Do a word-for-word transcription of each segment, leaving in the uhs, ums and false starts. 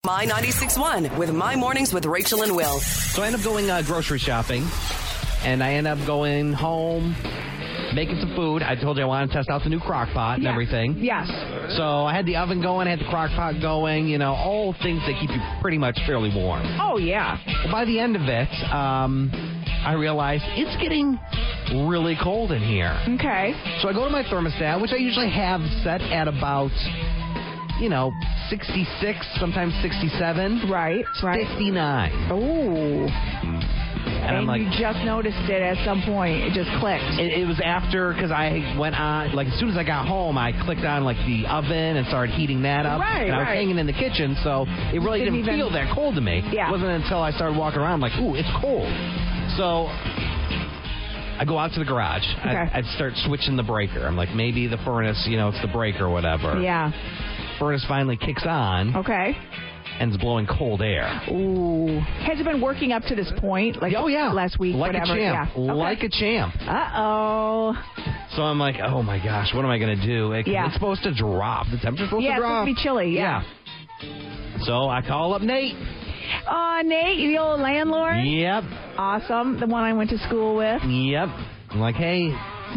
My ninety-six point one with My Mornings with Rachel and Will. So I end up going uh, grocery shopping, and I end up going home, making some food. I told you I wanted to test out the new crock pot and yes. everything. Yes. So I had the oven going, I had the crock pot going, you know, all things that keep you pretty much fairly warm. Oh, yeah. Well, by the end of it, um, I realized it's getting really cold in here. Okay. So I go to my thermostat, which I usually have set at about, you know, sixty-six, sometimes sixty-seven. Right, right. fifty-nine. Ooh. And, And I'm like, you just noticed it at some point. It just clicked. It, it was after, because I went on, like, as soon as I got home, I clicked on, like, the oven and started heating that up. Right, And I was right. hanging in the kitchen, so it really didn't, Didn't even- feel that cold to me. Yeah. It wasn't until I started walking around, like, ooh, it's cold. So I go out to the garage. Okay. I, I start switching the breaker. I'm like, maybe the furnace, you know, it's the breaker or whatever. Yeah. Furnace finally kicks on Okay. and it's blowing cold air. Ooh. Has it been working up to this point? Like Oh, yeah. last week, like whatever? a champ. Yeah. Okay. Like a champ. Uh-oh. So I'm like, oh, my gosh, what am I going to do? It, Yeah. It's supposed to drop. The temperature's supposed Yeah, to it's drop. supposed to be chilly, yeah. Yeah. So I call up Nate. Uh, Nate, the old landlord? Yep. Awesome. The one I went to school with. Yep. I'm like, hey,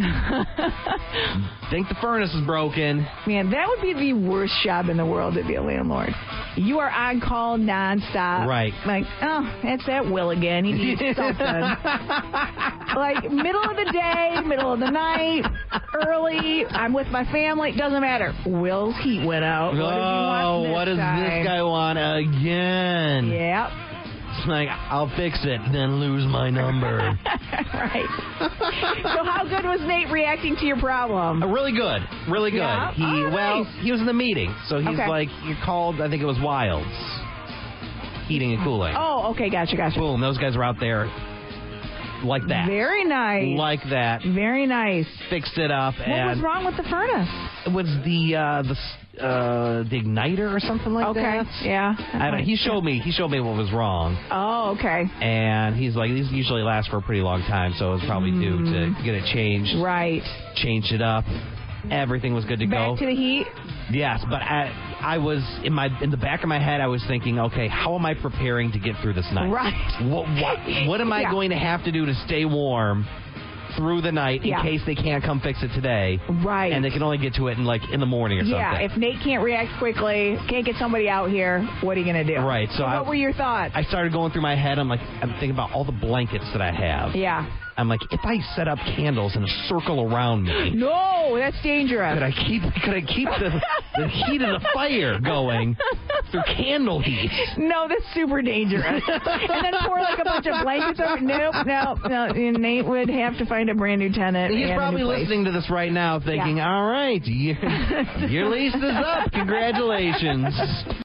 think the furnace is broken. Man, that would be the worst job in the world to be a landlord. You are on call nonstop. Right. Like, oh, it's that Will again. He needs something. Like, middle of the day, middle of the night, early, I'm with my family. Doesn't matter. Will's heat went out. What does he want Oh, this what does time? this guy want again? Yep. It's like, I'll fix it, then lose my number. Right. So how good was Nate reacting to your problem? Uh, really good. Really good. Yeah? He Oh, Well, nice. he was in the meeting, so he's Okay. like, you called, I think it was Wilds, heating and cooling. Oh, okay. Gotcha, gotcha. Boom, those guys are out there like that. Very nice. Like that. Very nice. Fixed it up. What and was wrong with the furnace? It was the uh, the uh, the igniter or something like Okay. that. Yeah. I don't, he showed me. He showed me what was wrong, Oh, okay. and he's like, these usually last for a pretty long time, so it was probably due to get it changed. Right. Changed it up. Everything was good to Back go. to the heat. Yes, but I I was in my in the back of my head. I was thinking, okay, how am I preparing to get through this night? Right. What what, what am I Yeah. going to have to do to stay warm through the night in Yeah. case they can't come fix it today? Right. And they can only get to it in like in the morning or Yeah, something. if Nate can't react quickly, can't get somebody out here, what are you going to do? Right, so I- what were your thoughts? I started going through my head. I'm like, I'm thinking about all the blankets that I have. yeah. I'm like, if I set up candles in a circle around me, No, that's dangerous. could I keep could I keep the, the heat of the fire going through candle heat? No, that's super dangerous. And then pour like a bunch of blankets over. Nope, nope, no. And Nate would have to find a brand new tenant. He's and a probably new place. listening to this right now thinking, all right, your, your lease is up. Congratulations.